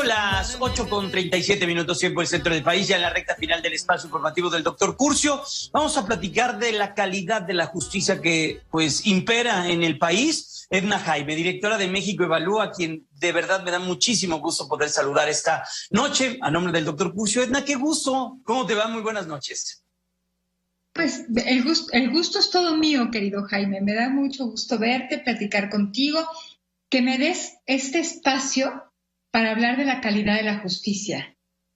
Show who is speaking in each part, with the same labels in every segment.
Speaker 1: las 8:37 tiempo del centro del país, ya en la recta final del espacio informativo del doctor Curcio. Vamos a platicar de la calidad de la justicia que pues impera en el país. Edna Jaime, directora de México Evalúa, quien de verdad me da muchísimo gusto poder saludar esta noche a nombre del doctor Curcio. Edna, qué gusto. ¿Cómo te va? Muy buenas noches.
Speaker 2: Pues el gusto es todo mío, querido Jaime. Me da mucho gusto verte, platicar contigo, que me des este espacio para hablar de la calidad de la justicia.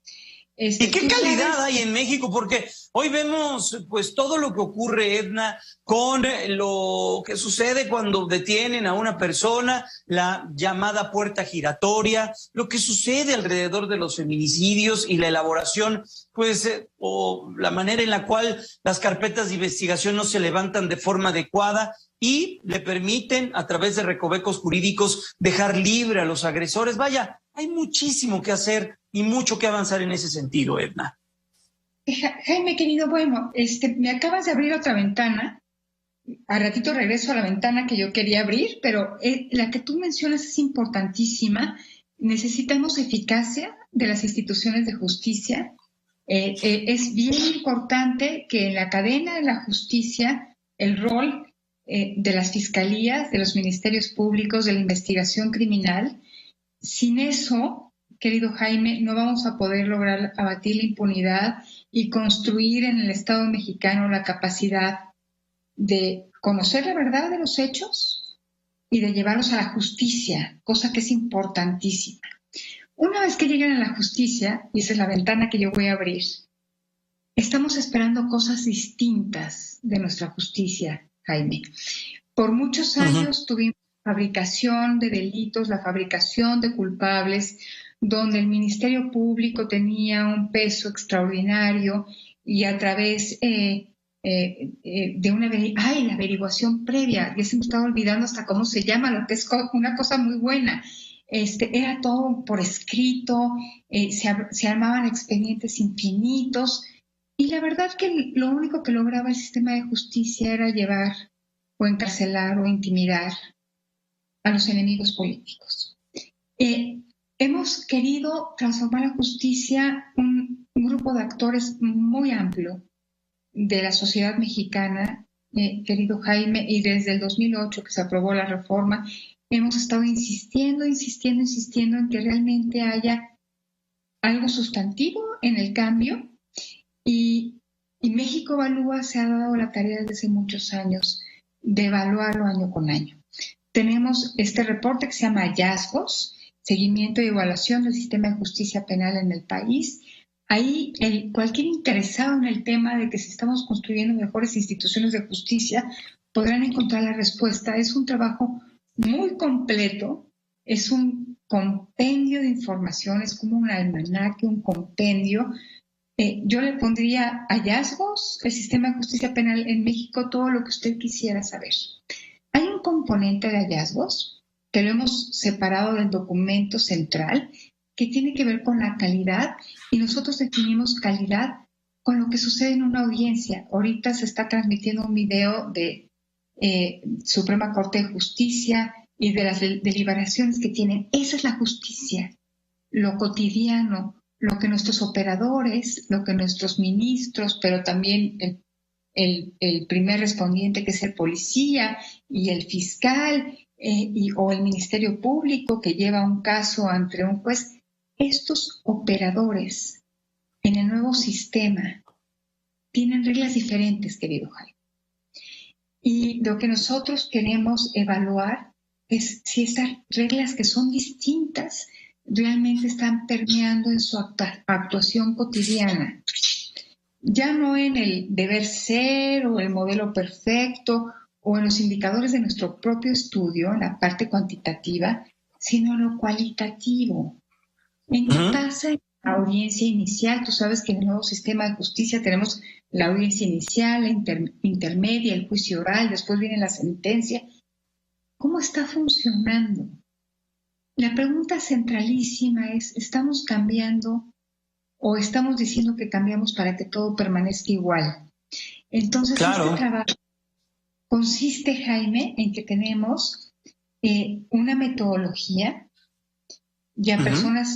Speaker 1: ¿Y qué calidad hay en México? Porque hoy vemos pues todo lo que ocurre, Edna, con lo que sucede cuando detienen a una persona, la llamada puerta giratoria, lo que sucede alrededor de los feminicidios y la elaboración, pues, o la manera en la cual las carpetas de investigación no se levantan de forma adecuada y le permiten, a través de recovecos jurídicos, dejar libre a los agresores. Vaya, hay muchísimo que hacer y mucho que avanzar en ese sentido, Edna.
Speaker 2: Jaime, querido, bueno, me acabas de abrir otra ventana. A ratito regreso a la ventana que yo quería abrir, pero la que tú mencionas es importantísima. Necesitamos eficacia de las instituciones de justicia. Es bien importante que en la cadena de la justicia el rol de las fiscalías, de los ministerios públicos, de la investigación criminal, sin eso, querido Jaime, no vamos a poder lograr abatir la impunidad y construir en el Estado mexicano la capacidad de conocer la verdad de los hechos y de llevarlos a la justicia, cosa que es importantísima. Una vez que lleguen a la justicia, y esa es la ventana que yo voy a abrir, estamos esperando cosas distintas de nuestra justicia, Jaime. Por muchos años tuvimos la fabricación de delitos, la fabricación de culpables, donde el Ministerio Público tenía un peso extraordinario y a través de la averiguación previa, ya se me estaba olvidando hasta cómo se llama, lo que es una cosa muy buena. Era todo por escrito, se armaban expedientes infinitos y la verdad que lo único que lograba el sistema de justicia era llevar o encarcelar o intimidar a los enemigos políticos. Hemos querido transformar la justicia, un grupo de actores muy amplio de la sociedad mexicana, querido Jaime, y desde el 2008 que se aprobó la reforma, hemos estado insistiendo en que realmente haya algo sustantivo en el cambio y México Evalúa se ha dado la tarea desde hace muchos años de evaluarlo año con año. Tenemos este reporte que se llama Hallazgos, seguimiento y evaluación del sistema de justicia penal en el país. Ahí cualquier interesado en el tema de que si estamos construyendo mejores instituciones de justicia podrán encontrar la respuesta. Es un trabajo muy completo, es un compendio de información, es como un almanaque, un compendio. Yo le pondría hallazgos, el sistema de justicia penal en México, todo lo que usted quisiera saber. Hay un componente de hallazgos que lo hemos separado del documento central que tiene que ver con la calidad y nosotros definimos calidad con lo que sucede en una audiencia. Ahorita se está transmitiendo un video de Suprema Corte de Justicia y de las deliberaciones que tienen. Esa es la justicia, lo cotidiano, lo que nuestros operadores, lo que nuestros ministros, pero también el primer respondiente que es el policía y el fiscal o el Ministerio Público que lleva un caso ante un juez, estos operadores en el nuevo sistema tienen reglas diferentes, querido Jaime. Y lo que nosotros queremos evaluar es si esas reglas que son distintas realmente están permeando en su actuación cotidiana. Ya no en el deber ser o el modelo perfecto o en los indicadores de nuestro propio estudio, en la parte cuantitativa, sino en lo cualitativo. ¿En qué pasa en la audiencia inicial? Tú sabes que en el nuevo sistema de justicia tenemos la audiencia inicial, la intermedia, el juicio oral, después viene la sentencia. ¿Cómo está funcionando? La pregunta centralísima es, ¿estamos cambiando o estamos diciendo que cambiamos para que todo permanezca igual? Entonces, claro, este trabajo consiste, Jaime, en que tenemos una metodología y a personas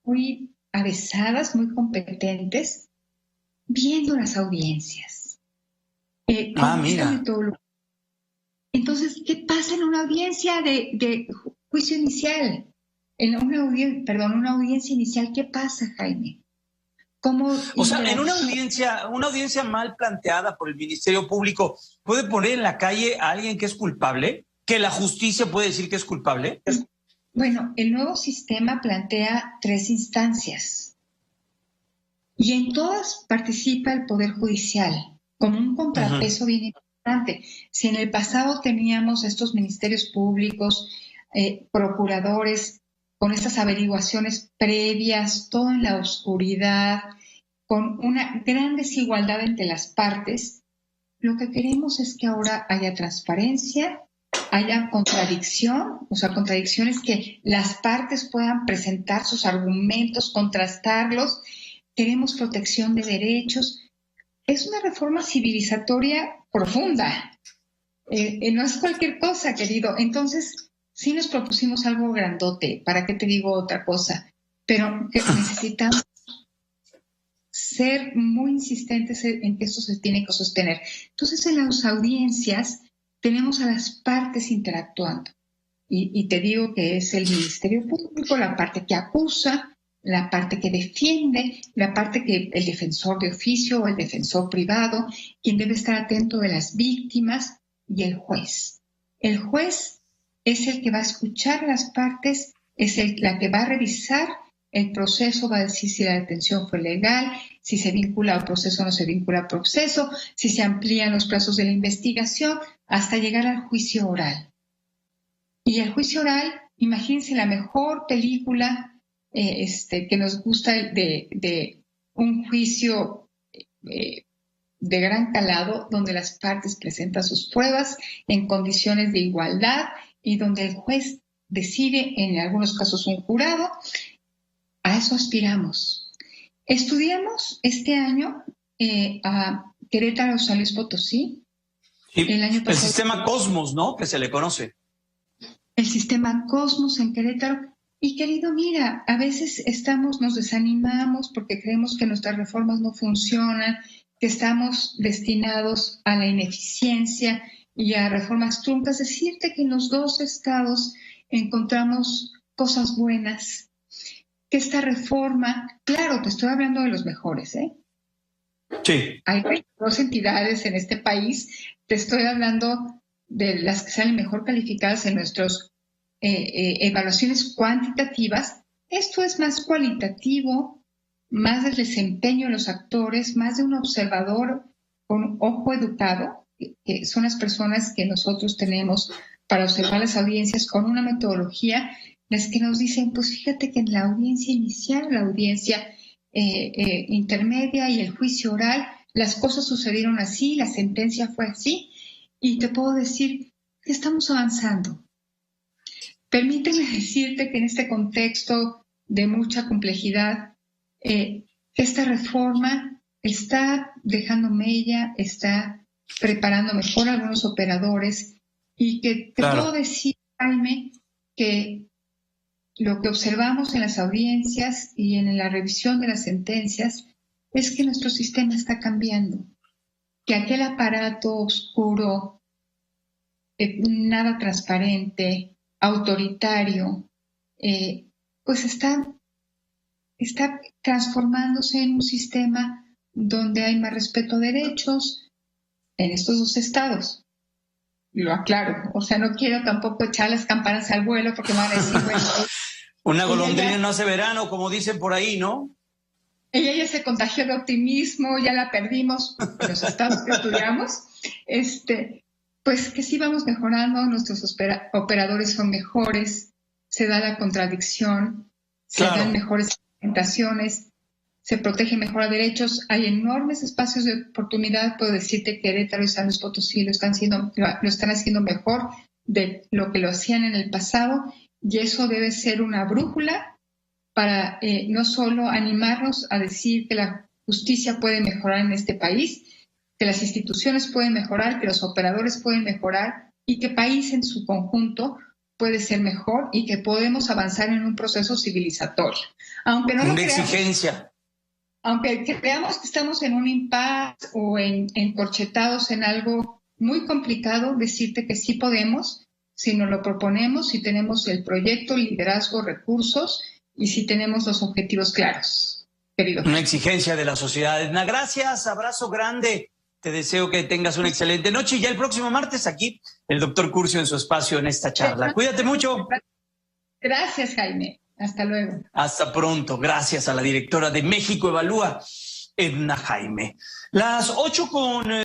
Speaker 2: muy avesadas, muy competentes, viendo las audiencias.
Speaker 1: Mira.
Speaker 2: Entonces, ¿qué pasa en una audiencia de juicio inicial? En una audiencia inicial, ¿qué pasa, Jaime?
Speaker 1: O sea, en una audiencia mal planteada por el Ministerio Público, ¿puede poner en la calle a alguien que es culpable? ¿Que la justicia puede decir que es culpable?
Speaker 2: Bueno, el nuevo sistema plantea 3 instancias y en todas participa el Poder Judicial como un contrapeso bien importante. Si en el pasado teníamos estos ministerios públicos, procuradores, con estas averiguaciones previas, todo en la oscuridad, con una gran desigualdad entre las partes, lo que queremos es que ahora haya transparencia, haya contradicción, o sea, contradicciones que las partes puedan presentar sus argumentos, contrastarlos. Queremos protección de derechos. Es una reforma civilizatoria profunda. No es cualquier cosa, querido. Entonces, sí nos propusimos algo grandote. ¿Para qué te digo otra cosa? Pero que necesitamos ser muy insistentes en que esto se tiene que sostener. Entonces, en las audiencias tenemos a las partes interactuando. Y te digo que es el Ministerio Público, la parte que acusa, la parte que defiende, la parte que el defensor de oficio o el defensor privado, quien debe estar atento de las víctimas, y el juez. El juez es el que va a escuchar a las partes, es la que va a revisar el proceso, va a decir si la detención fue legal, si se vincula al proceso o no se vincula al proceso, si se amplían los plazos de la investigación, hasta llegar al juicio oral. Y el juicio oral, imagínense la mejor película que nos gusta de un juicio de gran calado, donde las partes presentan sus pruebas en condiciones de igualdad y donde el juez decide, en algunos casos un jurado. A eso aspiramos. Estudiamos este año a Querétaro, San Luis Potosí.
Speaker 1: El año pasado, el sistema Cosmos, ¿no? Que se le conoce.
Speaker 2: El sistema Cosmos en Querétaro. Y querido, mira, a veces nos desanimamos porque creemos que nuestras reformas no funcionan, que estamos destinados a la ineficiencia y a reformas truncas. Decirte que en los 2 estados encontramos cosas buenas, que esta reforma, claro, te estoy hablando de los mejores, ¿eh?
Speaker 1: Sí.
Speaker 2: Hay 2 entidades en este país, te estoy hablando de las que salen mejor calificadas en nuestras evaluaciones cuantitativas. Esto es más cualitativo, más del desempeño de los actores, más de un observador con ojo educado, que son las personas que nosotros tenemos para observar las audiencias con una metodología, las que nos dicen, pues fíjate que en la audiencia inicial, la audiencia intermedia y el juicio oral, las cosas sucedieron así, la sentencia fue así, y te puedo decir que estamos avanzando. Permíteme decirte que en este contexto de mucha complejidad, esta reforma está dejando mella, está preparando mejor a algunos operadores y que te puedo decir, Jaime, que lo que observamos en las audiencias y en la revisión de las sentencias es que nuestro sistema está cambiando, que aquel aparato oscuro, nada transparente, autoritario, pues está transformándose en un sistema donde hay más respeto a derechos en estos 2 estados. Lo aclaro, o sea, no quiero tampoco echar las campanas al vuelo porque me van a decir, bueno,
Speaker 1: una golondrina no hace verano, como dicen por ahí, ¿no?
Speaker 2: Ella ya se contagió de optimismo, ya la perdimos en los estados que estudiamos. Pues que sí vamos mejorando, nuestros operadores son mejores, se da la contradicción, se dan mejores presentaciones, se protege mejor a derechos, hay enormes espacios de oportunidad. Puedo decirte que Querétaro y San Luis Potosí lo están haciendo mejor de lo que lo hacían en el pasado, y eso debe ser una brújula para no solo animarnos a decir que la justicia puede mejorar en este país, que las instituciones pueden mejorar, que los operadores pueden mejorar y que el país en su conjunto puede ser mejor y que podemos avanzar en un proceso civilizatorio. Aunque no
Speaker 1: una exigencia.
Speaker 2: Aunque creamos que estamos en un impasse o encorchetados en algo muy complicado, decirte que sí podemos, si nos lo proponemos, si tenemos el proyecto, liderazgo, recursos y si tenemos los objetivos claros, querido.
Speaker 1: Una exigencia de la sociedad. Edna, gracias, abrazo grande. Te deseo que tengas una excelente noche y ya el próximo martes aquí el doctor Curcio en su espacio en esta charla. Cuídate mucho.
Speaker 2: Gracias, Jaime. Hasta luego.
Speaker 1: Hasta pronto. Gracias a la directora de México Evalúa, Edna Jaime. Las 8:00